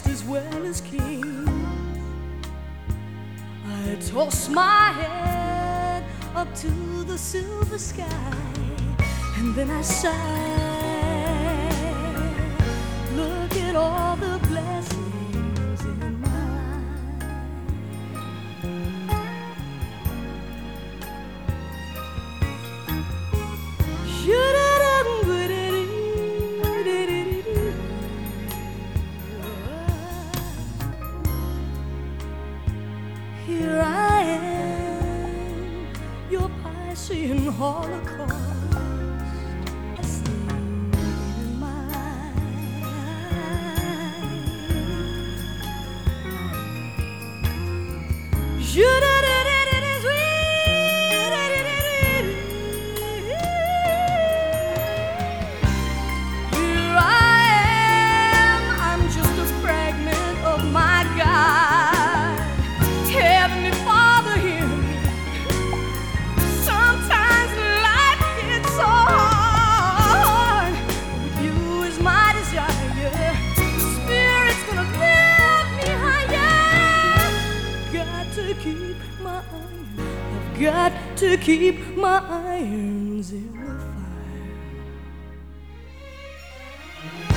just as well as kings. I toss my head up to the silver sky, and then I sigh. Look at all the blessings in my life. Here I am, your Piscean Holocaust. I've got to keep my irons in the fire.